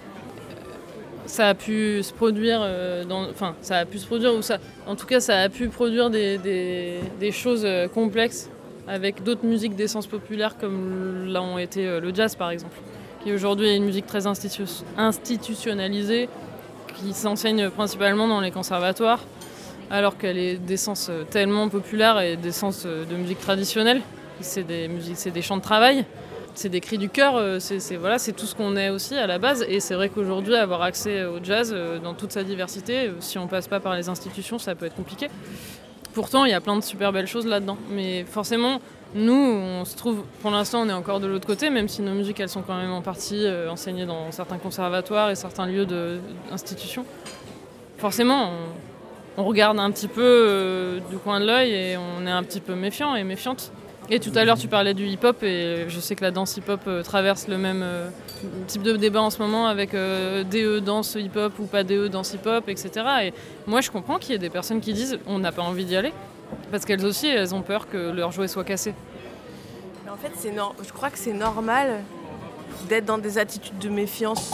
ça a pu se produire, euh, dans, enfin ça a pu se produire, ou ça, en tout cas ça a pu produire des, des, des choses euh, complexes avec d'autres musiques d'essence populaire comme là ont été euh, le jazz par exemple, qui aujourd'hui est une musique très institu- institutionnalisée, qui s'enseigne principalement dans les conservatoires, alors qu'elle est d'essence tellement populaire et d'essence de musique traditionnelle. C'est des, musiques, c'est des chants de travail, c'est des cris du cœur, c'est, c'est, voilà, c'est tout ce qu'on est aussi à la base. Et c'est vrai qu'aujourd'hui, avoir accès au jazz dans toute sa diversité, si on passe pas par les institutions, ça peut être compliqué. Pourtant, il y a plein de super belles choses là-dedans. Mais forcément, nous, on se trouve, pour l'instant, on est encore de l'autre côté, même si nos musiques, elles sont quand même en partie euh, enseignées dans certains conservatoires et certains lieux de, d'institutions. Forcément, on, on regarde un petit peu euh, du coin de l'œil et on est un petit peu méfiant et méfiante. Et tout à l'heure, tu parlais du hip-hop et je sais que la danse hip-hop euh, traverse le même euh, type de débat en ce moment avec euh, D E danse hip-hop ou pas D E danse hip-hop, et cetera. Et moi, je comprends qu'il y ait des personnes qui disent on n'a pas envie d'y aller parce qu'elles aussi, elles ont peur que leur jouet soit cassé. Mais en fait, c'est no- je crois que c'est normal d'être dans des attitudes de méfiance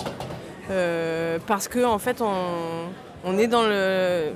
euh, parce que en fait, on, on est dans le,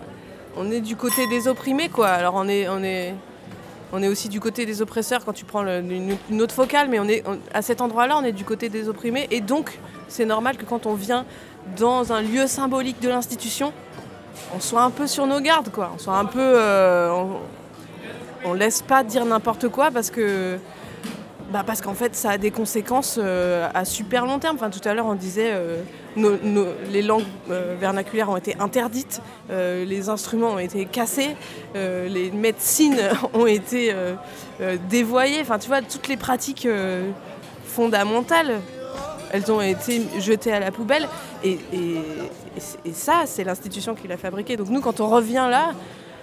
on est du côté des opprimés, quoi. Alors on est, on est On est aussi du côté des oppresseurs quand tu prends le, une, une autre focale, mais on est, on, à cet endroit-là, on est du côté des opprimés. Et donc, c'est normal que quand on vient dans un lieu symbolique de l'institution, on soit un peu sur nos gardes, quoi. On soit un peu... Euh, on, on laisse pas dire n'importe quoi parce que... Bah parce qu'en fait, ça a des conséquences euh, à super long terme. Enfin, tout à l'heure, on disait euh, nos, nos, les langues euh, vernaculaires ont été interdites, euh, les instruments ont été cassés, euh, les médecines ont été euh, euh, dévoyées. Enfin, tu vois, toutes les pratiques euh, fondamentales, elles ont été jetées à la poubelle. Et, et, et ça, c'est l'institution qui l'a fabriqué. Donc nous, quand on revient là,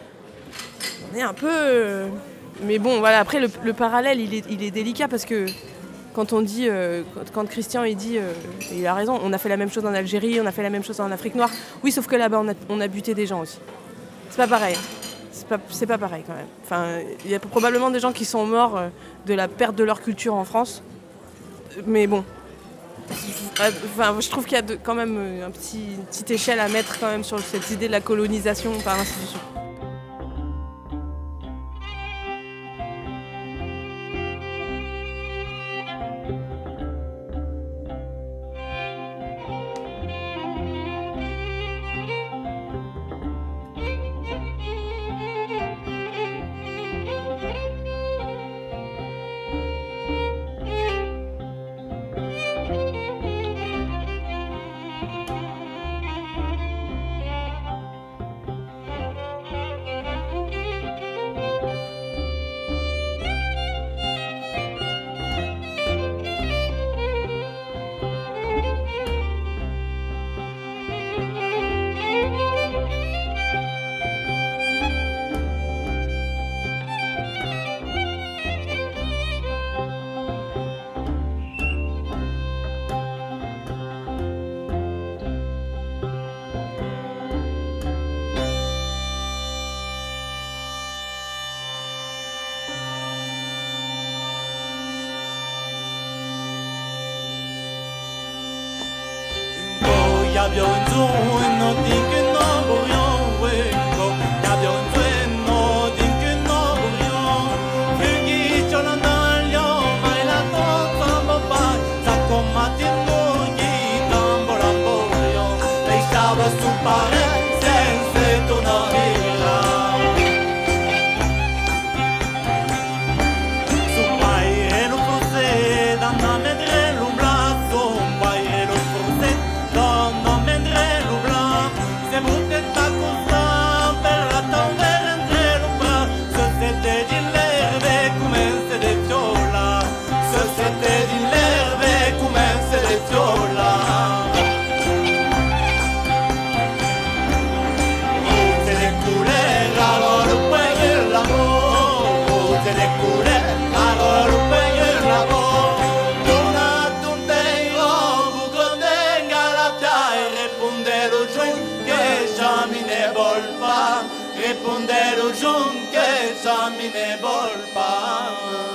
on est un peu... Euh, Mais bon, voilà, après, le, le parallèle, il est, il est délicat parce que quand on dit, euh, quand, quand Christian, il dit, euh, et il a raison, on a fait la même chose en Algérie, on a fait la même chose en Afrique noire. Oui, sauf que là-bas, on a, on a buté des gens aussi. C'est pas pareil. C'est pas, c'est pas pareil, quand même. Enfin, il y a probablement des gens qui sont morts euh, de la perte de leur culture en France. Mais bon. Enfin, je trouve qu'il y a de, quand même un petit, une petite échelle à mettre quand même sur cette idée de la colonisation par l'institution. Pondero giunche samine volpa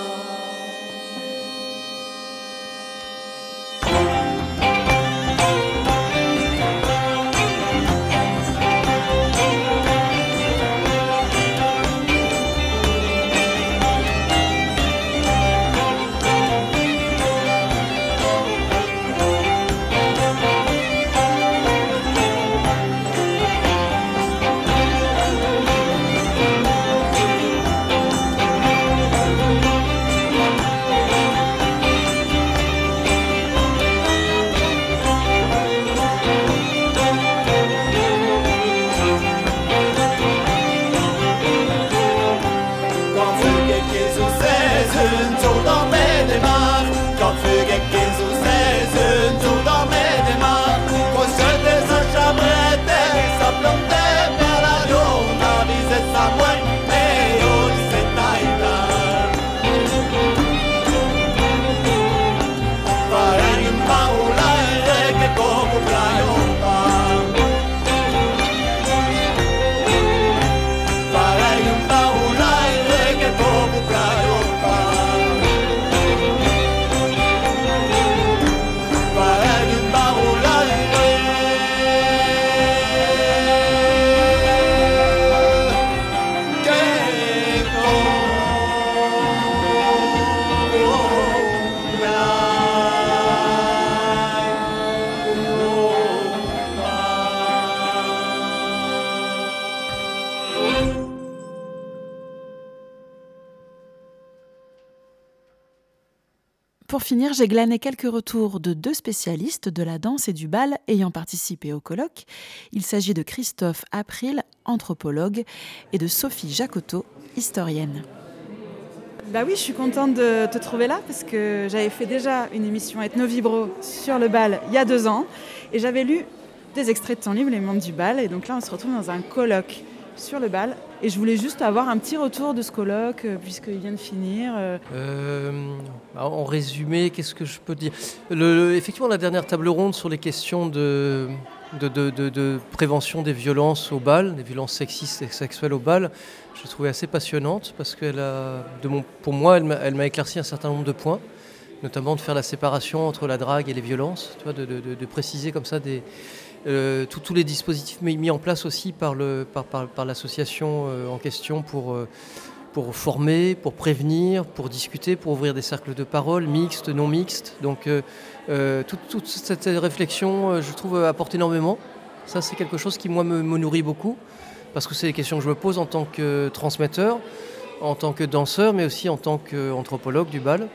Pour finir, j'ai glané quelques retours de deux spécialistes de la danse et du bal ayant participé au colloque. Il s'agit de Christophe April, anthropologue, et de Sophie Jacotot, historienne. Bah oui, je suis contente de te trouver là parce que j'avais fait déjà une émission Ethno-Vibro sur le bal il y a deux ans et j'avais lu des extraits de ton livre, Les membres du bal, et donc là on se retrouve dans un colloque sur le bal et je voulais juste avoir un petit retour de ce colloque puisqu'il vient de finir. Euh, en résumé, qu'est-ce que je peux dire ? le, Effectivement, la dernière table ronde sur les questions de, de, de, de, de prévention des violences au bal, des violences sexistes et sexuelles au bal, je l'ai trouvée assez passionnante parce que pour moi, elle m'a, elle m'a éclairci un certain nombre de points, notamment de faire la séparation entre la drague et les violences, tu vois, de, de, de, de préciser comme ça des... Euh, tous les dispositifs mis en place aussi par, le, par, par, par l'association euh, en question pour, euh, pour former, pour prévenir, pour discuter, pour ouvrir des cercles de parole mixtes, non mixtes. Donc euh, euh, toute, toute cette réflexion, euh, je trouve, apporte énormément. Ça, c'est quelque chose qui, moi, me, me nourrit beaucoup parce que c'est des questions que je me pose en tant que transmetteur, en tant que danseur, mais aussi en tant qu'anthropologue du bal.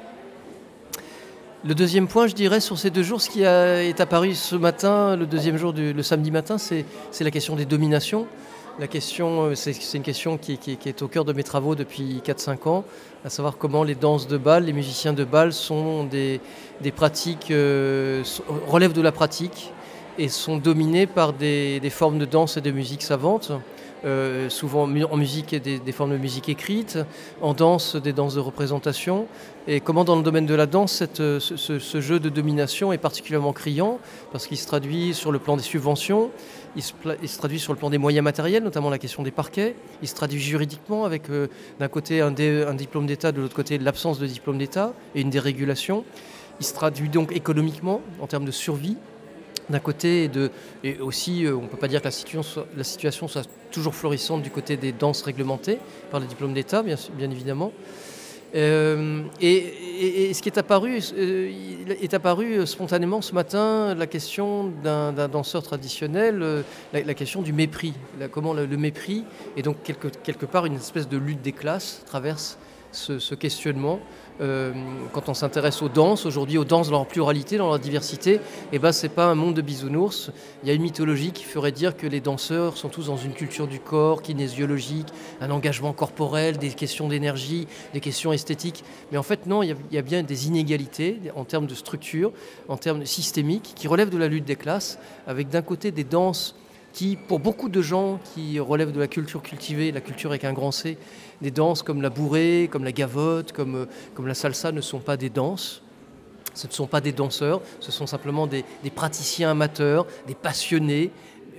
Le deuxième point, je dirais, sur ces deux jours, ce qui a, est apparu ce matin, le deuxième jour, du, le samedi matin, c'est, c'est la question des dominations. La question, c'est, c'est une question qui, qui, qui est au cœur de mes travaux depuis quatre cinq ans, à savoir comment les danses de bal, les musiciens de bal sont des, des pratiques, euh, relèvent de la pratique et sont dominés par des, des formes de danse et de musique savantes. Euh, souvent en musique des, des formes de musique écrite, en danse des danses de représentation, et comment dans le domaine de la danse cette, ce, ce, ce jeu de domination est particulièrement criant parce qu'il se traduit sur le plan des subventions, il se, il se traduit sur le plan des moyens matériels, notamment la question des parquets, il se traduit juridiquement avec euh, d'un côté un, dé, un diplôme d'État, de l'autre côté l'absence de diplôme d'État et une dérégulation, il se traduit donc économiquement en termes de survie d'un côté, et, de, et aussi, euh, on ne peut pas dire que la situation, la situation soit toujours florissante du côté des danses réglementées par le diplôme d'État, bien, bien évidemment. Euh, et, et, et ce qui est apparu, euh, est apparu spontanément ce matin, la question d'un, d'un danseur traditionnel, euh, la, la question du mépris. La, comment le, le mépris, et donc quelque, quelque part une espèce de lutte des classes, traverse ce, ce questionnement. Euh, quand on s'intéresse aux danses, aujourd'hui aux danses dans leur pluralité, dans leur diversité, eh ben, c'est pas un monde de bisounours. Il y a une mythologie qui ferait dire que les danseurs sont tous dans une culture du corps, kinésiologique, un engagement corporel, des questions d'énergie, des questions esthétiques. Mais en fait, non, il y a, il y a bien des inégalités en termes de structure, en termes systémiques, qui relèvent de la lutte des classes, avec d'un côté des danses qui, pour beaucoup de gens qui relèvent de la culture cultivée, la culture avec un grand C, des danses comme la bourrée, comme la gavotte, comme, comme la salsa ne sont pas des danses. Ce ne sont pas des danseurs, ce sont simplement des, des praticiens amateurs, des passionnés.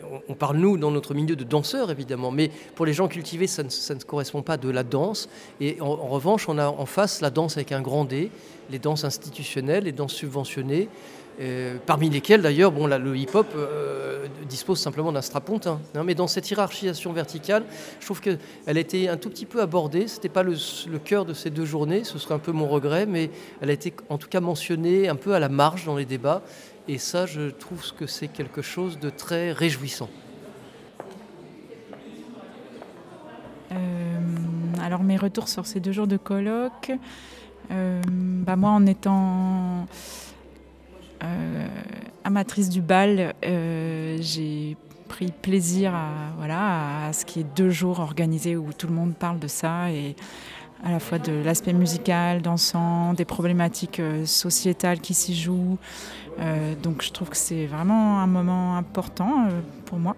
on parle, nous, dans notre milieu, de danseurs, évidemment, mais pour les gens cultivés, ça ne, ça ne correspond pas de la danse. Et en, en revanche, on a en face la danse avec un grand D, les danses institutionnelles, les danses subventionnées, euh, parmi lesquelles, d'ailleurs, bon, là, le hip-hop euh, dispose simplement d'un strapontin. Hein, mais dans cette hiérarchisation verticale, je trouve qu'elle a été un tout petit peu abordée. Ce n'était pas le, le cœur de ces deux journées, ce serait un peu mon regret, mais elle a été en tout cas mentionnée un peu à la marge dans les débats. Et ça, je trouve que c'est quelque chose de très réjouissant. Euh, alors, mes retours sur ces deux jours de colloque, euh, bah moi, en étant euh, amatrice du bal, euh, j'ai pris plaisir à, voilà, à ce qu'il y ait deux jours organisés où tout le monde parle de ça, et à la fois de l'aspect musical, dansant, des problématiques euh, sociétales qui s'y jouent. Euh, donc je trouve que c'est vraiment un moment important euh, pour moi.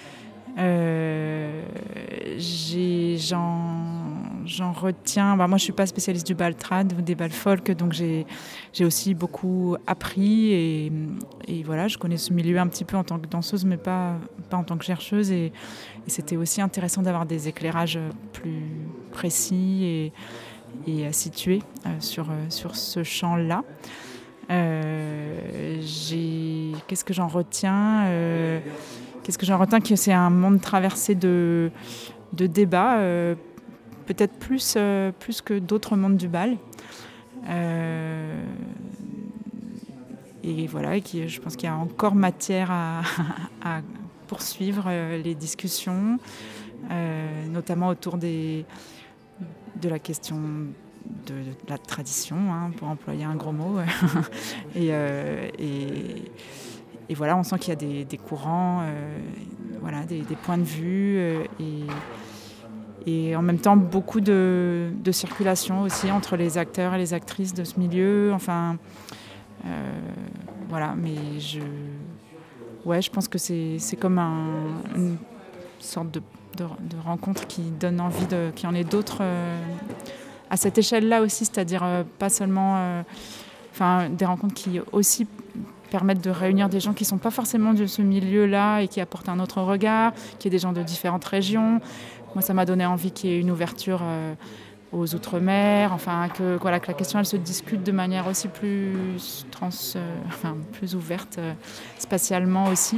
Euh, j'ai, j'en, j'en retiens. Bah moi, je suis pas spécialiste du bal trad ou des bals folk, donc j'ai, j'ai aussi beaucoup appris et, et voilà, je connais ce milieu un petit peu en tant que danseuse, mais pas pas en tant que chercheuse. Et, et c'était aussi intéressant d'avoir des éclairages plus précis et, et situés euh, sur sur ce champ-là. Euh, j'ai... Qu'est-ce que j'en retiens euh, Qu'est-ce que j'en retiens que c'est un monde traversé de, de débats, euh, peut-être plus, euh, plus que d'autres mondes du bal. Euh, et voilà, et qui, je pense qu'il y a encore matière à, à poursuivre euh, les discussions, euh, notamment autour des, de la question de, de la tradition, hein, pour employer un gros mot. et, euh, et, et voilà, on sent qu'il y a des, des courants, euh, voilà, des, des points de vue, euh, et, et en même temps beaucoup de, de circulation aussi entre les acteurs et les actrices de ce milieu. Enfin, euh, voilà, mais je, ouais, je pense que c'est, c'est comme un, une sorte de, de, de rencontre qui donne envie de, qu'il y en ait d'autres. Euh, à cette échelle-là aussi, c'est-à-dire euh, pas seulement euh, enfin, des rencontres qui aussi permettent de réunir des gens qui ne sont pas forcément de ce milieu-là et qui apportent un autre regard, qui est des gens de différentes régions. Moi, ça m'a donné envie qu'il y ait une ouverture euh, aux Outre-mer, enfin, que, voilà, que la question elle se discute de manière aussi plus, trans, euh, enfin, plus ouverte, euh, spatialement aussi.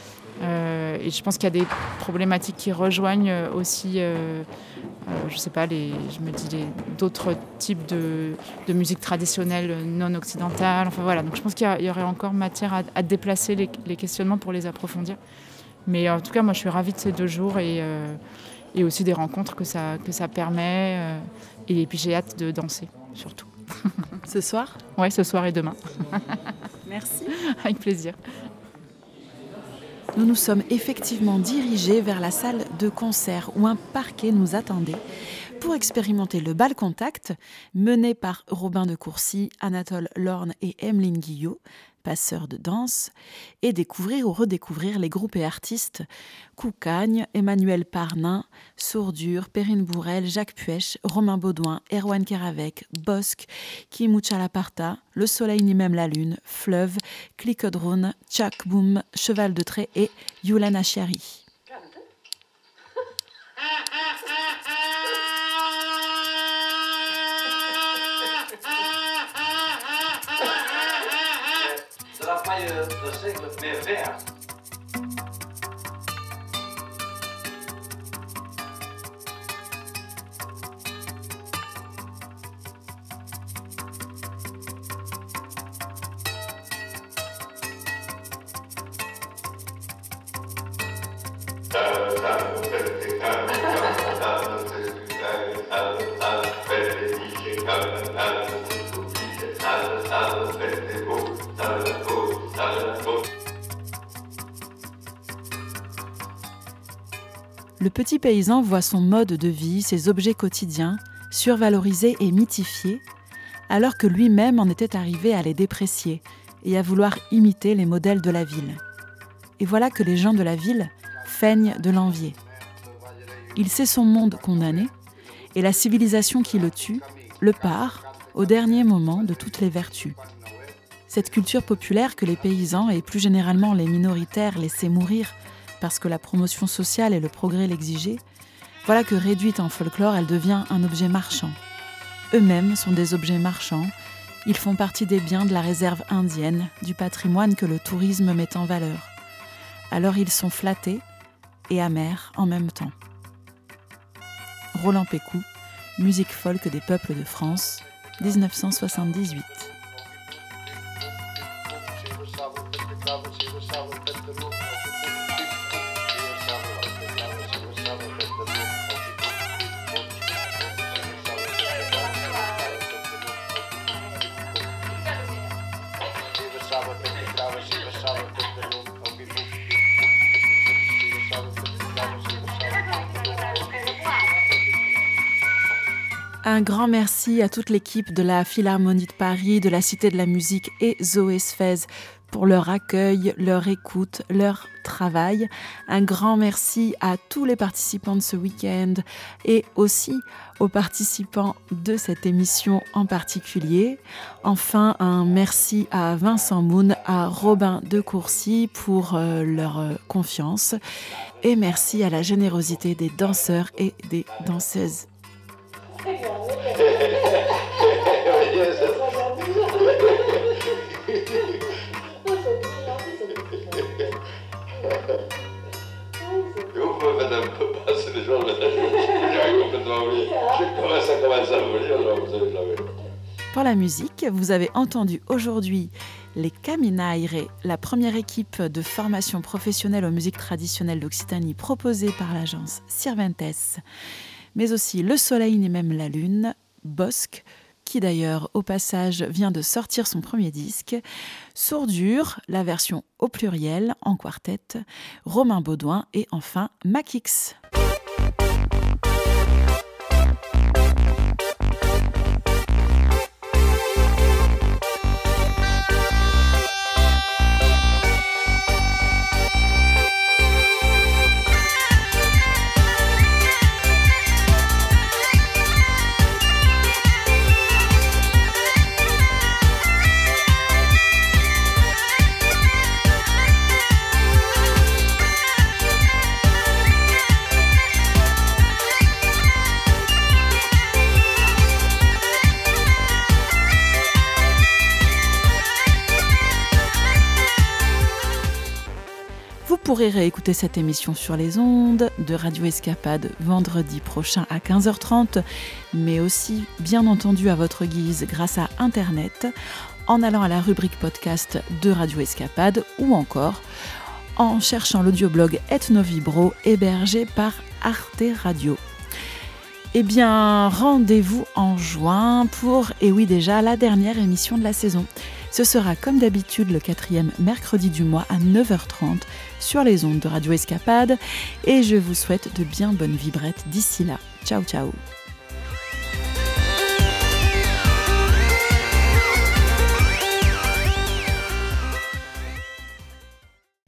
Euh, et je pense qu'il y a des problématiques qui rejoignent aussi, euh, euh, je sais pas, les, je me dis les, d'autres types de, de musique traditionnelle non occidentale. Enfin voilà, donc je pense qu'il y, a, il y aurait encore matière à, à déplacer les, les questionnements pour les approfondir. Mais en tout cas, moi, je suis ravie de ces deux jours et, euh, et aussi des rencontres que ça, que ça permet. Euh, et puis j'ai hâte de danser, surtout. Ce soir ? Ouais, ce soir et demain. Merci. Avec plaisir. Nous nous sommes effectivement dirigés vers la salle de concert où un parquet nous attendait pour expérimenter le bal contact mené par Robin de Courcy, Anatole Lorne et Emeline Guillot, passeurs de danse, et découvrir ou redécouvrir les groupes et artistes Koukagne, Emmanuel Parnin, Sourdure, Perrine Bourrel, Jacques Puech, Romain Baudouin, Erwan Keravec, Bosque, Kimucha Laparta, Le Soleil ni même la Lune, Fleuve, Clicodrone, Tchak Boom, Cheval de Trait et Yulan Achiari. Dat mag je dat zeker meer vergt. Le petit paysan voit son mode de vie, ses objets quotidiens, survalorisés et mythifiés, alors que lui-même en était arrivé à les déprécier et à vouloir imiter les modèles de la ville. Et voilà que les gens de la ville feignent de l'envier. Il sait son monde condamné, et la civilisation qui le tue le pare au dernier moment de toutes les vertus. Cette culture populaire que les paysans et plus généralement les minoritaires laissaient mourir parce que la promotion sociale et le progrès l'exigeaient, voilà que réduite en folklore, elle devient un objet marchand. Eux-mêmes sont des objets marchands, ils font partie des biens de la réserve indienne, du patrimoine que le tourisme met en valeur. Alors ils sont flattés et amers en même temps. Roland Pécou, Musique folk des peuples de France, dix-neuf cent soixante-dix-huit. Un grand merci à toute l'équipe de la Philharmonie de Paris, de la Cité de la Musique et Zoé Sfez pour leur accueil, leur écoute, leur travail. Un grand merci à tous les participants de ce week-end et aussi aux participants de cette émission en particulier. Enfin, un merci à Vincent Moon, à Robin de Courcy pour euh, leur euh, confiance et merci à la générosité des danseurs et des danseuses. Pour la musique, vous avez entendu aujourd'hui les Caminaire, la première équipe de formation professionnelle aux musiques traditionnelles d'Occitanie proposée par l'agence Sirventes, mais aussi Le Soleil n'est même la Lune, Bosque, qui d'ailleurs au passage vient de sortir son premier disque, Sourdure, la version au pluriel en quartet, Romain Baudouin et enfin Makix. Vous pourrez réécouter cette émission sur les ondes de Radio Escapade vendredi prochain à quinze heures trente, mais aussi, bien entendu, à votre guise grâce à Internet, en allant à la rubrique podcast de Radio Escapade ou encore en cherchant l'audioblog Ethnovibro hébergé par Arte Radio. Eh bien, rendez-vous en juin pour, et oui déjà, la dernière émission de la saison. Ce sera comme d'habitude le quatrième mercredi du mois à neuf heures trente sur les ondes de Radio Escapade et je vous souhaite de bien bonnes vibrettes d'ici là. Ciao ciao.